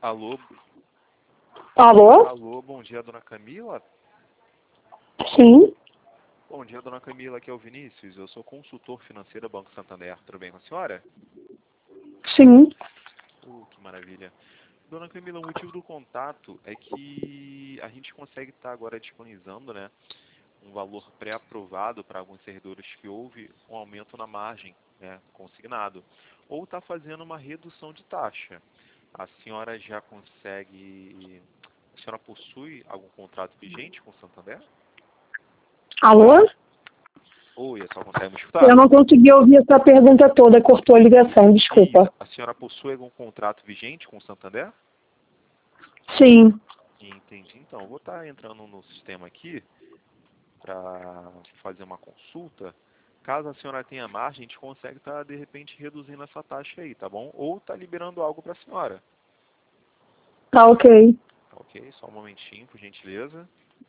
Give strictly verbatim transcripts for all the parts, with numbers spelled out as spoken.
Alô? Alô? Alô, bom dia, dona Camila? Sim. Bom dia, dona Camila, aqui é o Vinícius, eu sou consultor financeiro do Banco Santander, tudo bem com a senhora? Sim. Uh, que maravilha. Dona Camila, o motivo do contato é que a gente consegue estar agora disponibilizando, né, um valor pré-aprovado para alguns servidores que houve um aumento na margem, né, consignado, ou está fazendo uma redução de taxa. A senhora já consegue... A senhora possui algum contrato vigente com o Santander? Alô? Oi, a senhora consegue me escutar? Eu não consegui ouvir essa pergunta toda, cortou a ligação, desculpa. A senhora possui algum contrato vigente com o Santander? Sim. Entendi. Então, eu vou estar entrando no sistema aqui para fazer uma consulta. Caso a senhora tenha margem, a gente consegue estar, de repente, reduzindo essa taxa aí, tá bom? Ou tá liberando algo para a senhora. Tá ok. Tá ok? Só um momentinho, por gentileza.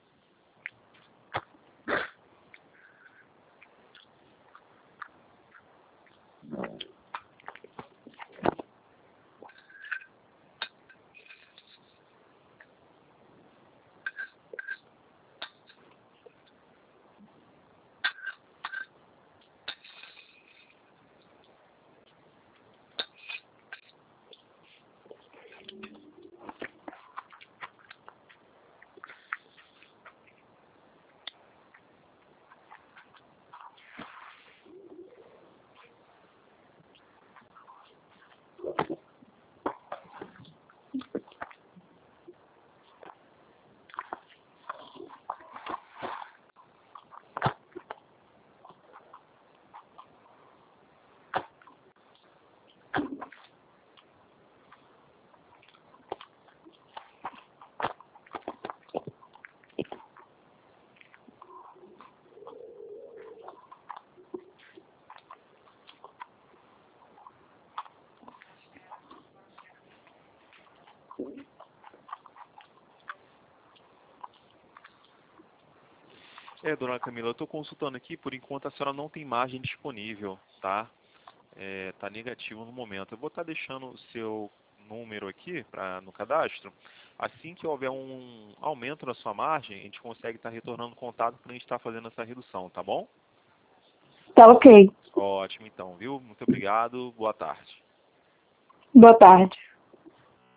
É, dona Camila, eu estou consultando aqui, por enquanto a senhora não tem margem disponível, tá? É, tá negativo no momento. Eu vou estar deixando o seu número aqui pra, no cadastro. Assim que houver um aumento na sua margem, a gente consegue estar retornando contato para a gente estar fazendo essa redução, tá bom? Tá ok. Ótimo, então, viu? Muito obrigado. Boa tarde. Boa tarde.